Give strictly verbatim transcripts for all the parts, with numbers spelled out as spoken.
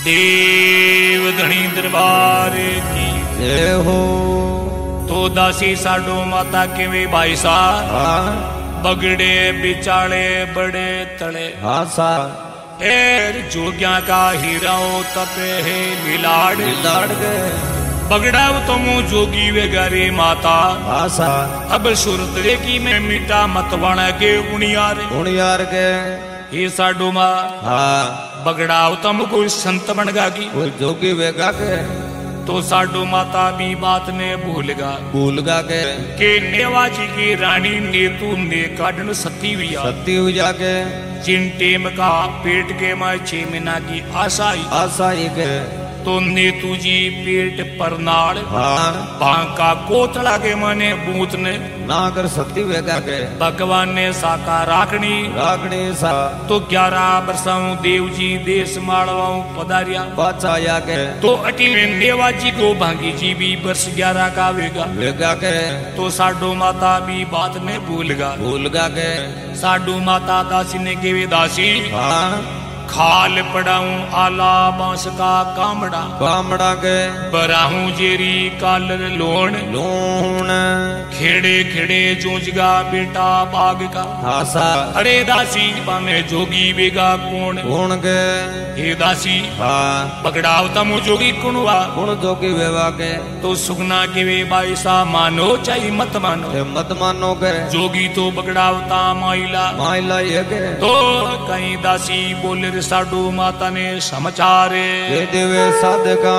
देव धनी दरबार की जय हो। तो दासी साडो माता के वे भाई सा बगड़े बिचाले बड़े तले आसा एर जोग्या का हीराओ तपे है लीलाड़ लीलाड़ के बगड़ाव तुम जोगी वे गरे माता आसा अब सुरत रे की मैं मीठा मत बना के उनियार उनियार के हे साडो माँ हाँ बगड़ाव तुम कोई संत बन गागी कोई जोगी वेगा के तो साडो माता भी बात ने भूलगा भूलगा के के नेवाजी की रानी ने तू ने काटन सती हुई सती हुई जाके जिन टेम का पेट के माँ छह महीना की आशा ही आशा ही के तो नेतू जी पेट पर नाड़ हाँ बांका कोतला के माने बूत ने ना कर सती वेगा के भगवान ने साका राखनी राखनी सा तो ग्यारह बरसाऊ देव जी देश माड़वाऊ पधारिया बाचा या के तो अटी में नेवाजी को भांगी जी भी वर्ष ग्यारह का वेगा वेगा के तो साडो माता भी बात में भूलगा भूलगा के साडू माता दासी ने के वे दासी हाँ खाल पड़ाऊं आला बांस का कामड़ा कामड़ा के बराहूं जेरी कालर लोण लूण खेड़े खेड़े जूझगा बेटा बाग का आसा अरे दासी पामे जोगी बेगा कौन कौन के हे दासी हाँ पकड़ाव तमु जोगी कुणवा कौन जोगी वेवा के तो सुगना के वे बाईसा मानो चाहे मत मानो ये मत मानो के जोगी तो बगड़ावता माइला माइला ये के तो कहीं दासी बोले रे साडू माता ने समाचारे ये देवे साधका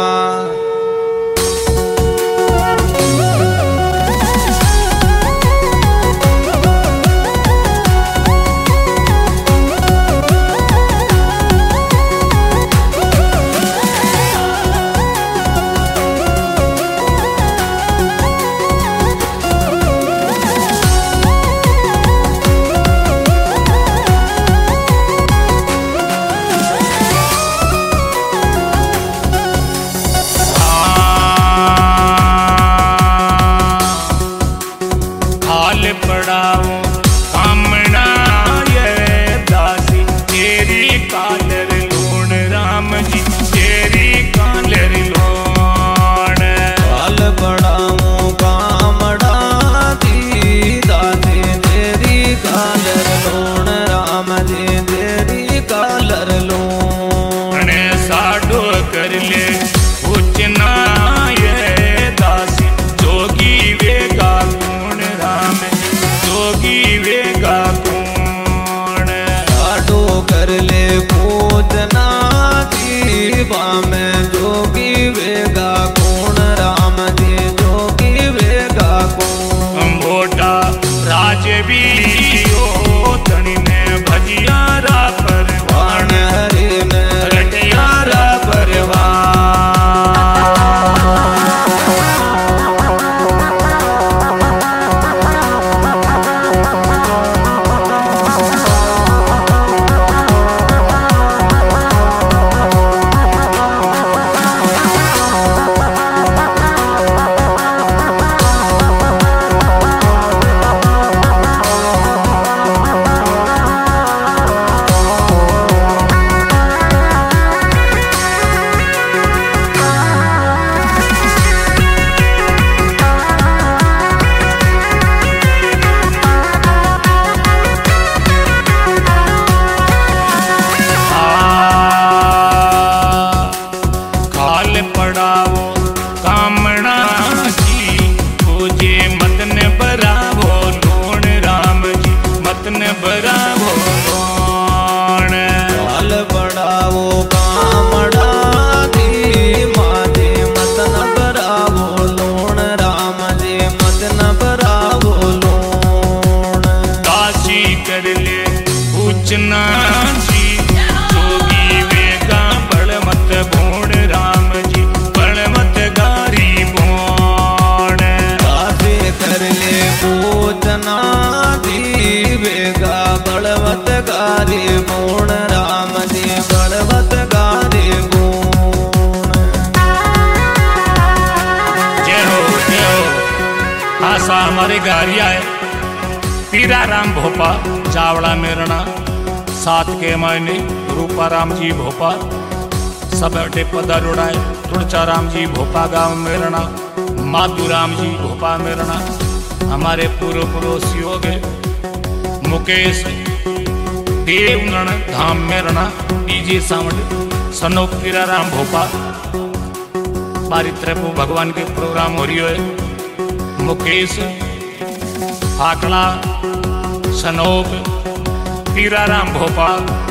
आशा हमारे गारिया है पीरा राम भोपा चावड़ा मेरना सात के मायने रूपा राम जी भोपा सब अटे पधारोड़ा है। तुलचा राम जी भोपा गांव मेरना, माधु राम जी भोपा मेरना, हमारे पूर्व पड़ोसी हो गए मुकेश देवगण धाम मेरना, डीजे साउंड सनो पीरा राम भोपा। पारित्र भगवान के प्रोग्राम हो रही है। Mukesh Akda Sanop Pira Ram Bhopa,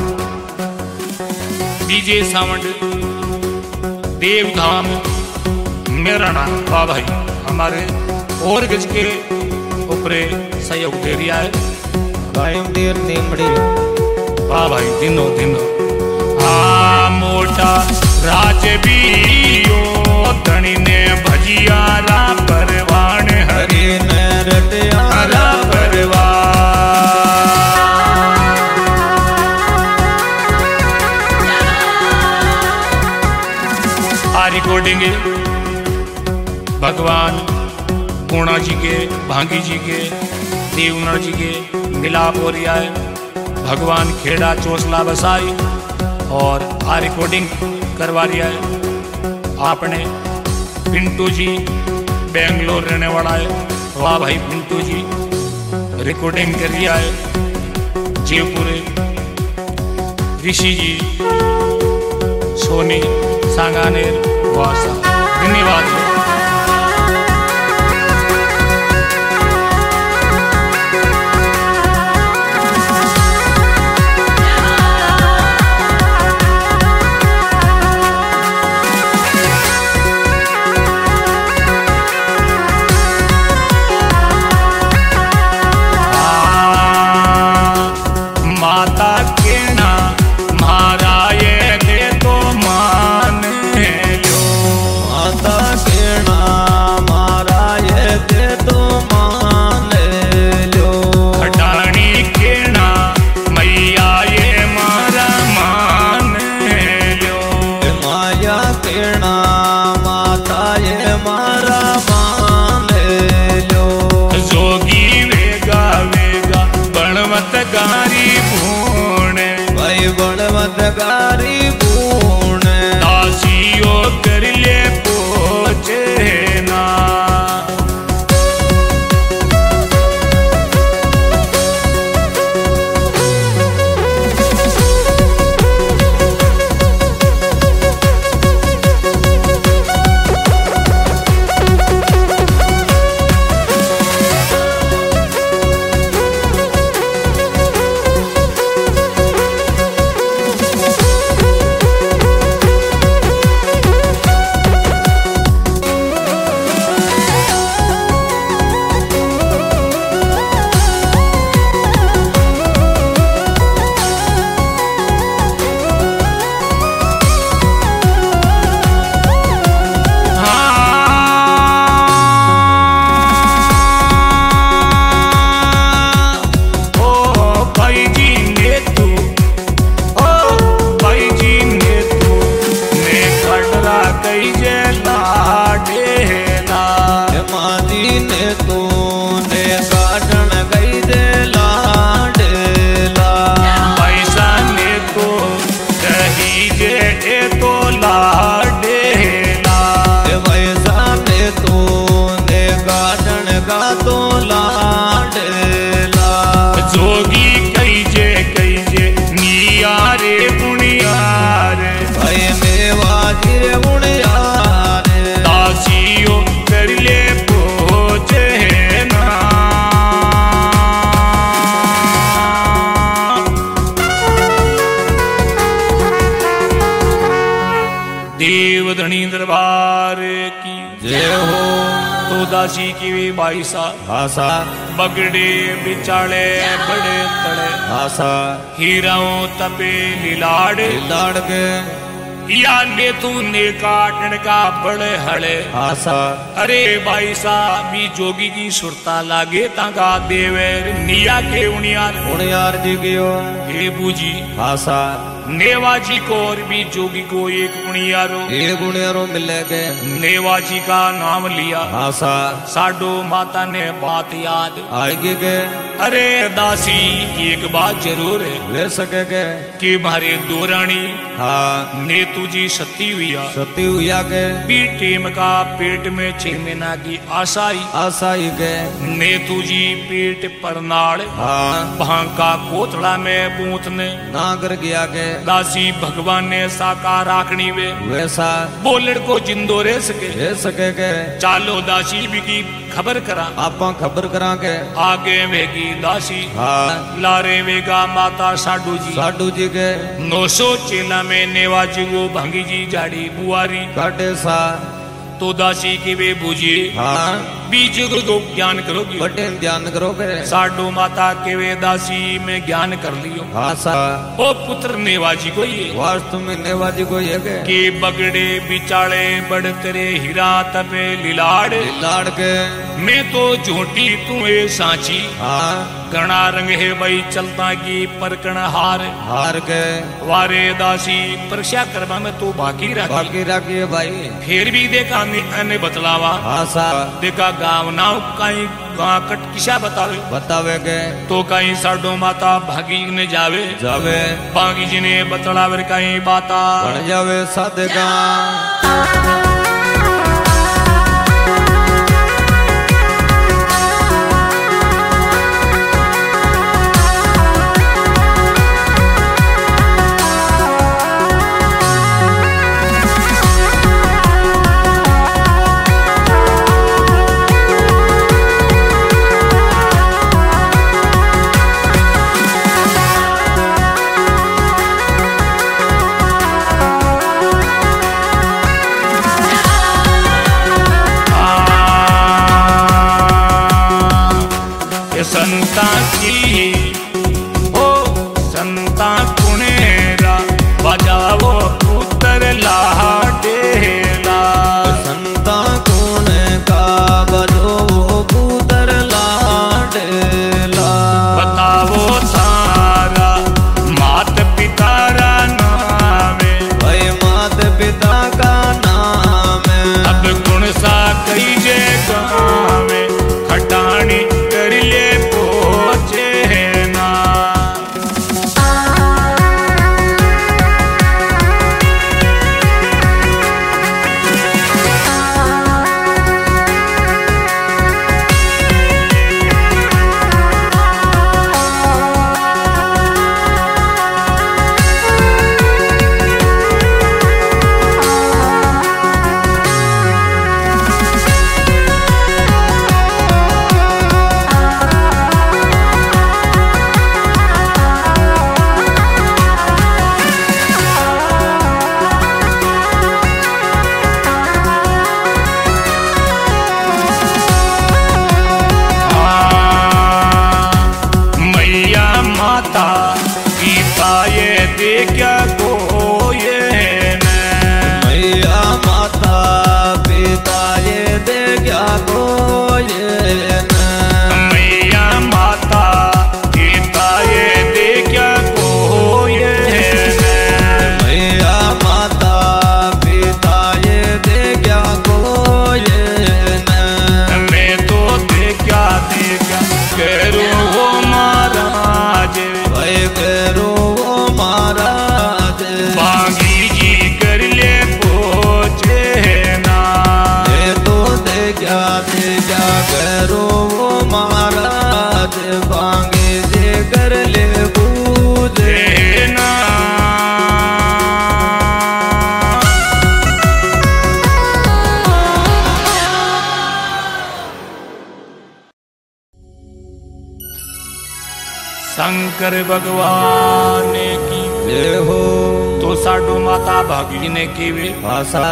DJ sound Devdham Merna. वाह भाई हमारे और गज के ऊपरे सहयोग दे रिया है। कायम देर नीमड़ी। वाह भाई दिनों दिनों आ मोटा राज भी धनी ने भजिया रा परवान हरी ने रटिया रा परवान। आ रिकॉर्डिंग भगवान पूर्णा जी के, भांगी जी के, देवगण जी के मिलाप हो रहा है। भगवान खेड़ा चोसला बसाई और आ रिकॉर्डिंग करवा रहा है। आपने पिंटू जी बेंगलोर रहने वाला है। वाह भाई पिंटू जी रिकॉर्डिंग कर रहा है। जयपुर ऋषि जी सोनी सांगानेर वासा, धन्यवाद। बणवतगारी पूर्ण दासियो कर ले पोचे ना। देवधनी दरबार की जय हो। तो दासी की भी बाईसा आशा बगड़े बिचाले बड़े तड़े आशा हीराओं तपे लीलाड़ लाड़ के या ने तू ने काटन का बड़े हड़े आशा। अरे भाई साहब भी जोगी की सुरता लागे ताका देवेर निया के उनियार उनियार जी कियो हे बूजी आशा। नेवाजी को और भी जोगी को एक उनियारो एक उनियारो मिलेगे। नेवाजी का नाम लिया आशा साडो माता ने बात याद आएगी के अरे दासी एक बात जरूर है ले सके के कि मारे दो रानी हाँ नेतू जी सती हुआ सती हुआ के बी टीम का पेट में छह महीना की आशाई आशाई के नेतू जी पेट पर नाड़ हाँ भांका कोतड़ा में बूथने नागर गया के दासी भगवान ने साकार राखनी वे वैसा वो लड़को जिंदो रह सके ले सके के चालो दासी भी की खबर करा आपा खबर करा के आगे वेगी दासी हाँ लारे वेगा माता साडू जी साडू जी के नौ सौ चेला में नेवाजी वो भंगी जी जाड़ी बुआरी काटे सा तो दासी की वे बूझी हाँ बीज को ज्ञान करोगी बटे ध्यान करो के साडू माता के वे दासी में ज्ञान कर लियो हाँ सा ओ पुत्र नेवाजी को ये वास्तु में नेवाजी को ये के के बगड़े बिचाड़े बड़ तेरे हीरा तपे लिलाड़ लाड़ के मैं तो झूठी तू ए सांची हाँ गणा रंग है भाई चलता की परकण हार हार के वारे दासी परीक्षा करवा में तो बाकी रखी बाकी रखिए भाई फिर भी देखा ने बतलावा हाँ सा देखा गाँव नाव कहीं गाँव कट किसा बतावे बतावे के तो कहीं साडो माता भागी ने जावे जावे बागी जी ने बतलावे कहीं बाता बन जावे साधे का संता की ओ संता कुणेरा बजावो पुत्र लाडेला संता कुण का बजो पुत्र लाडेला बतावो थारा मात पिता रा नाम भाई मात पिता का नाम अब गुण सा कई जे गावे खटाणी कर ले शंकर भगवान की जय हो। तो साडू माता भागी ने की वे भाषा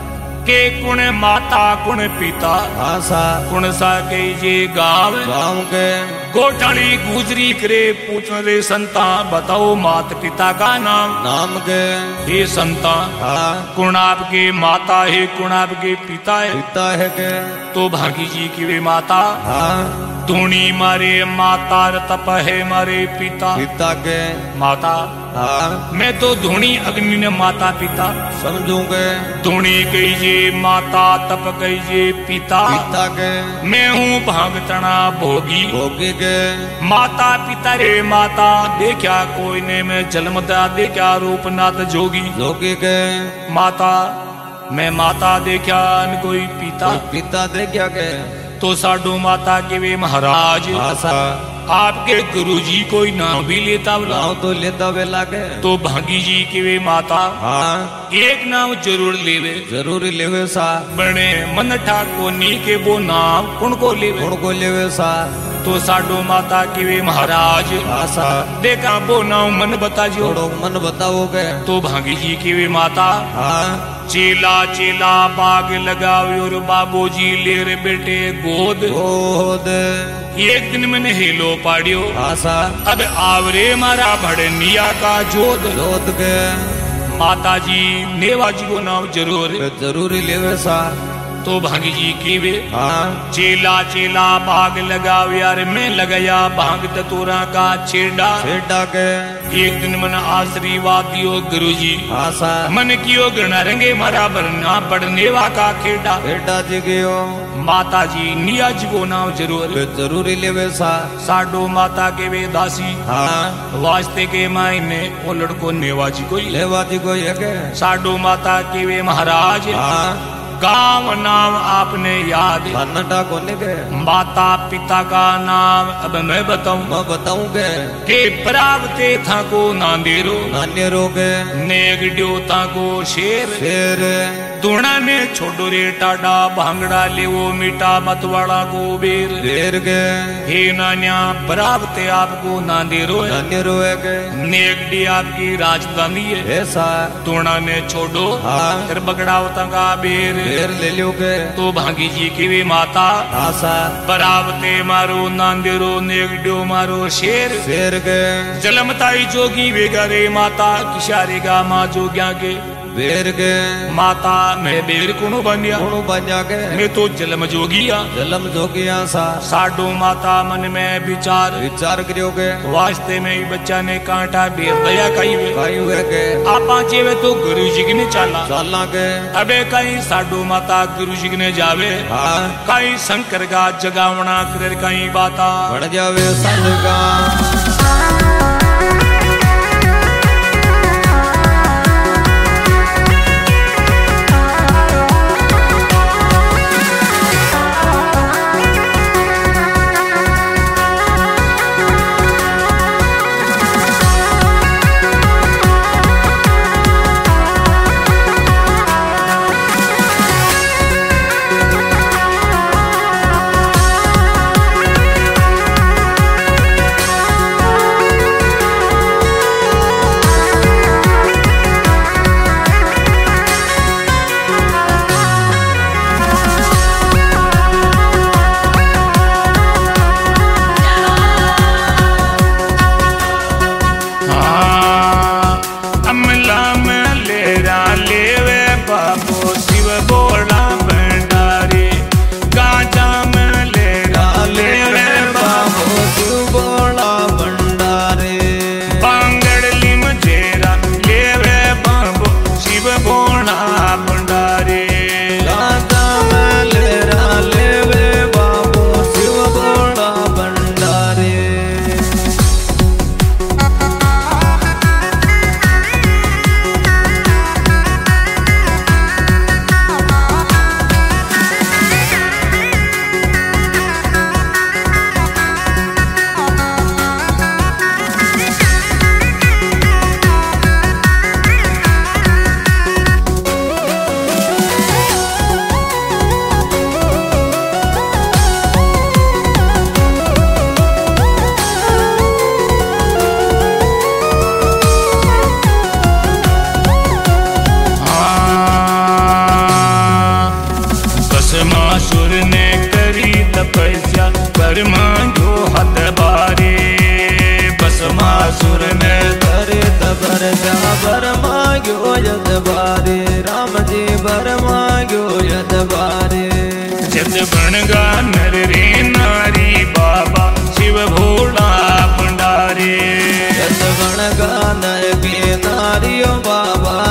के कुण माता कुण पिता भाषा कुण सा के ये गाँव गाँव के गोटाली गुजरी करे पूछने रे संता बताओ मात पिता का नाम नाम के हे संता हाँ कुण आपके माता है कुण आपके पिता है पिता है के तो भागी जी की वे माता हाँ धूनी मारे माता तप है मारे पिता पिता के माता हाँ मैं तो धूणी अग्नि ने माता पिता समझूंगे। धूणी कहिए माता तप कहिए पिता पिता के मैं हूँ भागतना भोगी भोगी के माता पिता रे माता देखा कोई ने मैं जन्मदा देखा रूपनाथ जोगी जोगी के माता मैं माता देखा न कोई पिता पिता दे क्या के तो साडू माता के वे महाराज आशा आपके गुरुजी कोई नाम भी लेता बोला नाव तो लेता वे लागे तो भागी जी की वे माता हाँ एक नाम जरूर लेवे जरूरी लेवे सा बने मन ठाको नी के वो नाम कौन को लेवे कौन को लेवे सा तो साडू माता की वे महाराज आशा देखा वो नाम मन बता जो थोड़ो मन बताओगे तो भागी जी की वे माता हाँ चेला चेला बाग लगावे और बाबू जी ले रे बेटे गोद गोद एक दिन मैंने हेलो पाड़ियो आशा अब आवरे मारा भड़निया का जोत जोत के माता जी नेवा जी को नाम जरूर जरूरी लेवे सा तो भागी जी की वे हाँ चेला चेला बाग लगाव यार मैं लगाया भांग ततोरा का छेड़ा छेड़ा के एक दिन मन आशीर्वाद दियो गुरुजी आशा मन कियो गणा रंगे मारा भरना पड़नेवा का खेड़ा बेटा जी गयो माता जी निया जी को नाम जरूर जरूरी लेवे सा साडो माता के वे दासी हाँ वास्ते के मायने वो लड़को नेवा जी को लेवा जी को ये के साडो माता के वे महाराज हाँ गांव नाम आपने याद नटा को के माता पिता का नाम अब मैं बताऊं मैं बताऊंगे के प्रावते था को नांदेरो नान्य रोगे नेगड्यो था को शेर शेर दुणा ने छोड़ो रे टाडा भांगड़ा ले वो मीठा मतवाड़ा को बेर बेर के हे नान्या प्रावते आपको नांदेरो है नान्य रोए के नेगडी आपकी राजधानी है ऐसा दुणा ने छोड़ो हाँ फिर बगड़ावता का बेर बेर ले लोगे तो भागी जी की भी माता आशा बरावते मारो नांदेरो नेगड्यो मारो शेर शेर के जलमताई जोगी वेगारे माता किशारेगा माँ जोग्या के बेर के माता मैं बेर कोनो बनिया कोनो बन्या के मैं तो जलम जोगिया जलम जोगिया सा साडो माता मन में विचार विचार करियोगे वास्ते में ही बच्चा ने कांटा बेर दया कही वे कहीं हुए के आपा जेवे तो गुरु जी ने चाला चालना के अबे कहीं साडो माता गुरु जी ने जावे हाँ कहीं शंकर का जगावना कर कहीं बाता बढ़ जावे संग का बर मांग्यो यद बारे राम जी बर मांग्यो यद बारे जद बनगा नर रे नारी बाबा शिव भोला भंडारे जद बनगा नर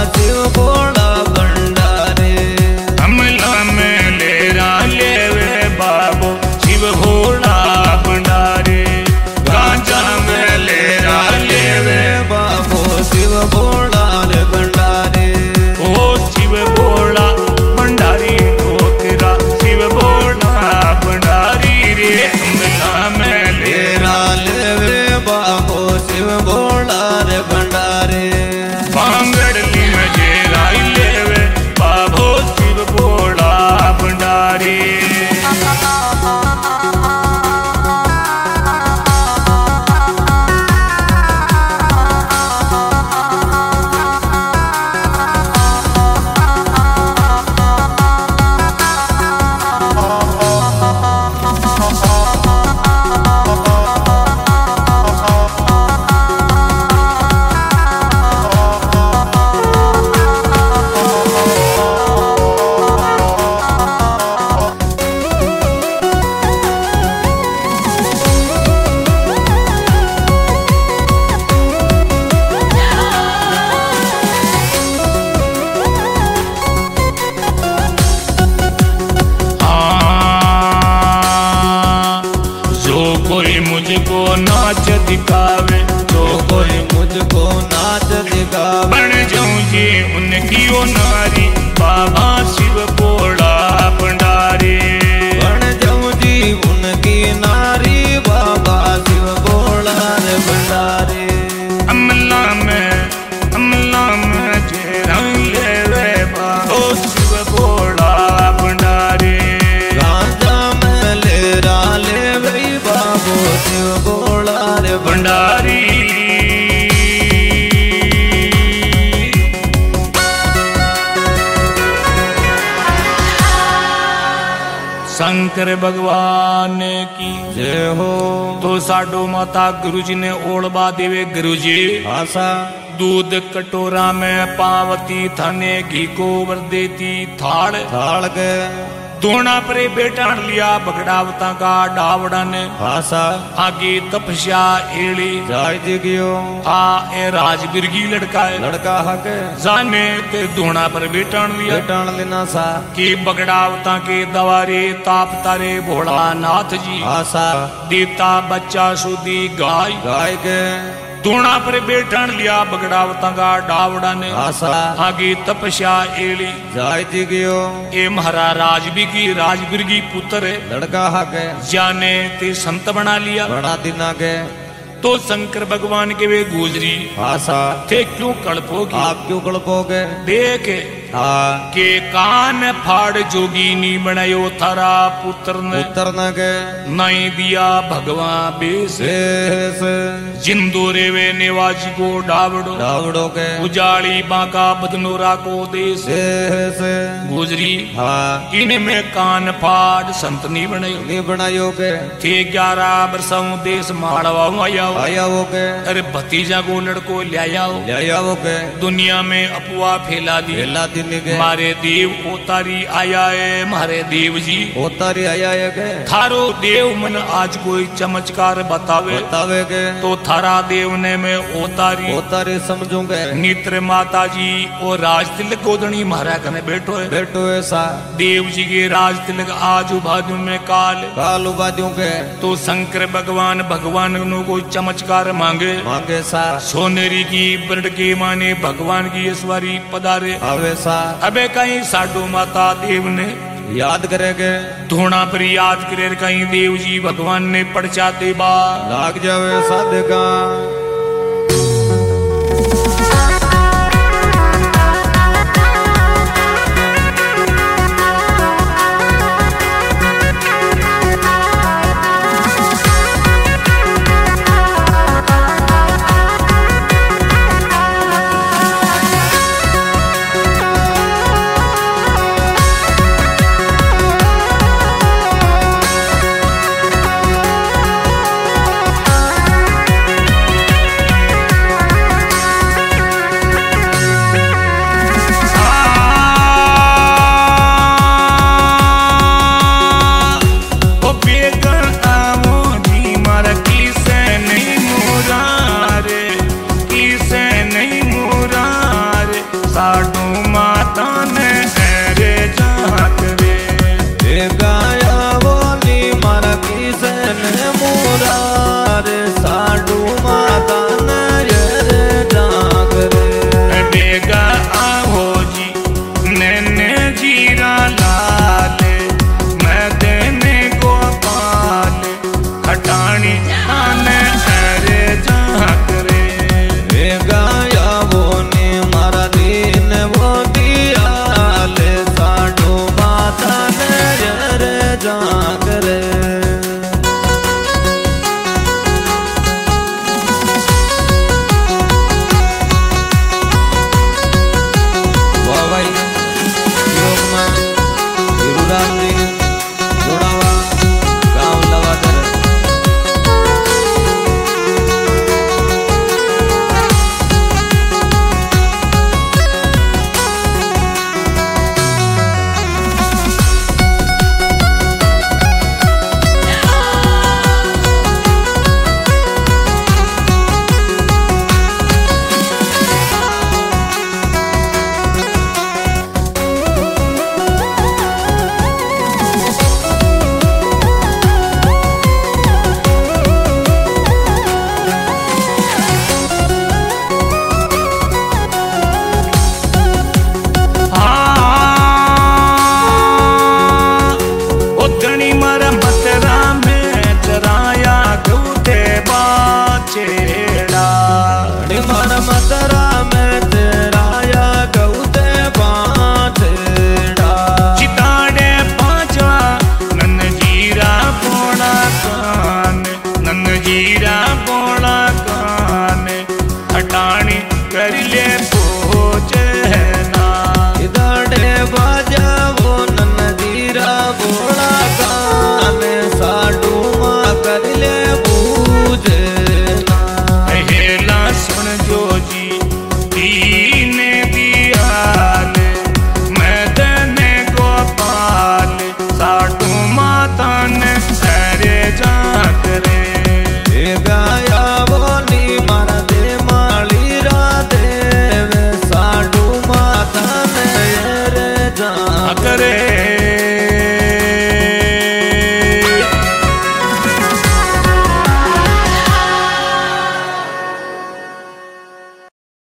शिव भोला भंडारे। अमला में लेरा लेवे बाबो शिव भोला भंडारे। गांजा में लेरा लेवे बाबो शिव भोला भंडारे। ओ शिव भोला भंडारी ठोकरा शिव भोला भंडारी रे। अमला में लेरा लेवे बाबो शिव भोला भंडारे। पांगड़ली में जेरा लेवे बाबो शिव भोला भंडारी। मुझको नाच दिखावे तो कोई मुझको नाच दिखावे। बन जाऊं जी उनकी ओ नारी बाबा शिव भोला भंडारी। बन जाऊं जी उनकी नारी बाबा शिव भोला भंडारी। अमला में अमला में जेरा लेवे बाबो शिव भोला भंडारी। गांजा में लेरा लेवे बाबो शिव भोला भंडारी। शंकर भगवान की जय हो। तो साडो माता गुरुजी ने ओढ़बा देवे गुरुजी। आशा दूध कटोरा में पावती थाने घी को वर देती थाड़। थाड़ के दोना परे बेटा लिया बगड़ावता का डावड़ा ने। आशा आगे तपस्या एड़ी जाय दिगियो। आ ए राजबिरगी लड़का है लड़का हके जाने ते दोना पर बेटान लिया। बेटान लेना सा कि बगड़ावता के दवारे ताप तारे भोला नाथ जी। आशा देता बच्चा सुधी गाय। गाय के दोना पर बेटन लिया बगड़ावता का डावड़ा ने। आशा आगे तपस्या एड़ी जाय दिगियो। ए महारा राजबी की राजबिरगी पुत्र है लड़का हके जाने ते संत बना लिया। बड़ा दिना के तो शंकर भगवान के वे गुजरी। आशा थे क्यों कड़पोगी आप क्यों कड़पोगे। देख हाँ के कान फाड़ जोगीनी बनायो थारा पुत्र ने। पुत्र न के नहीं दिया भगवान बेस। शेष जिंदो रेवे नेवाजी को डावड़ो। डावड़ो के उजाड़ी बांका बदनोरा को देश। शेष गुजरी हाँ इनमें कान फाड़ संत नहीं बनायो। नहीं बनायो के थे ग्यारह वर्षों देश माड़वा आया। आया वो के अरे भतीजा को लड़को ले आओ। ले आओ के दुनिया में अफवाह फैला दी। फैला दिन के मारे देव ओतारी आया है मारे देव जी। ओतारी आया है के थारो देव मन आज कोई चमत्कार बतावे। बतावे के तो थारा देव ने मैं ओतारी ओतारी समझूंगे। नित्र माता जी और राज तिलक गोदनी महाराज कने बैठो है। बैठो ऐसा देव जी के राज तिलक आज बाजू में काल काल उबादियों के। तो शंकर भगवान भगवान नो कोई चमत्कार मांगे। मांगे सा सोनेरी की ब्रड के माने भगवान की ईश्वरी पधारे। आवे सा अबे कहीं साडो माता देव ने याद करेगे। धोना पर याद करे कहीं देव जी भगवान ने पड़चा देबा लाग जावे साधका। लाडू